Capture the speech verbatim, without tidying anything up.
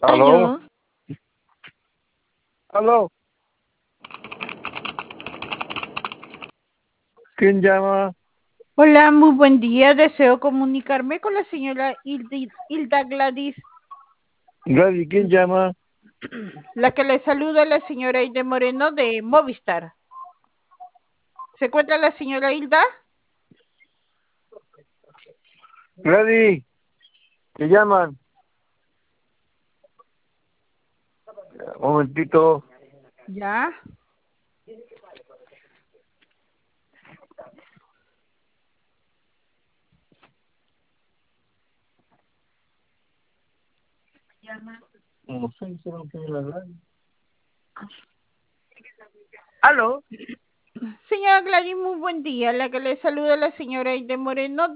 ¿Aló? ¿Aló? ¿Aló? ¿Quién llama? Hola, muy buen día. Deseo comunicarme con la señora Hilda, Hilda Gladys. Gladys, ¿quién llama? La que le saluda la señora Hilda Moreno de Movistar. ¿Se encuentra la señora Hilda? Gladys, ¿te llaman? Un momentito. Ya. No sé si no quiere hablar. ¿Aló? Señora Gladys, muy buen día. La que le saluda la señora Hilda Moreno